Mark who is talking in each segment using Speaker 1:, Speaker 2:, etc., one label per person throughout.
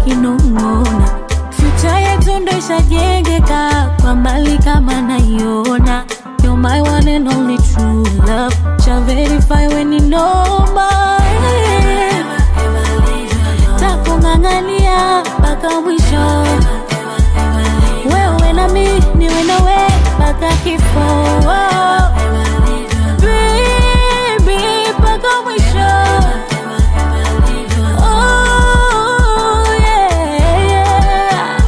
Speaker 1: kinongona. Future yetu ndo ishajengeka kwa mbali kama naiona. You're my one and only true love. Shall verify when you know my takungangania mpaka mwisho. Wewe na mimi niwe nawe mpaka kifo. Baby mpaka mwisho. Oh yeah, yeah.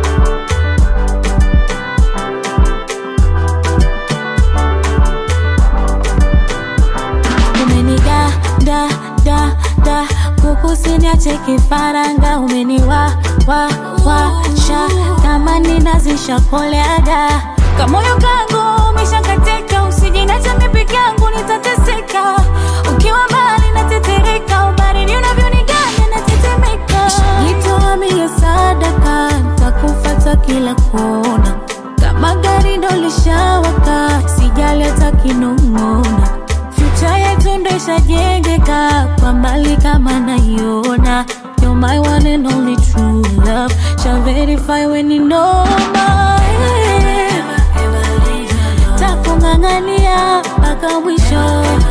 Speaker 1: Umeniga da kukusiniache kifaranga. Umeniwasha kama ninazisha koleaga. Kamoyo kangu umeshakatika, usijinacha mimi peke yangu nitateseka. Ukiwa mbali natetereka, ubaridi unavyoniganya natetemeka. Jitoa mie sadaka, nitakufuata kila kona. Kama gari ndo lishawaka, sijali hata kinongona. Future yetu ndo ishajengeka kwa mbali kama naiona. You're my one and only true love. Shall verify when you know my takungangania mpaka mwisho.